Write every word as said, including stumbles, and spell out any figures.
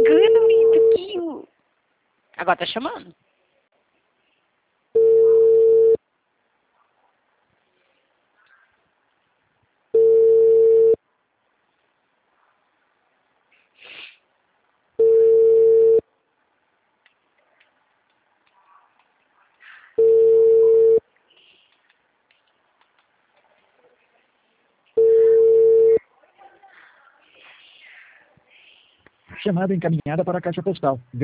ligando, Tuquinho. Agora tá chamando. Chamada encaminhada para a caixa postal.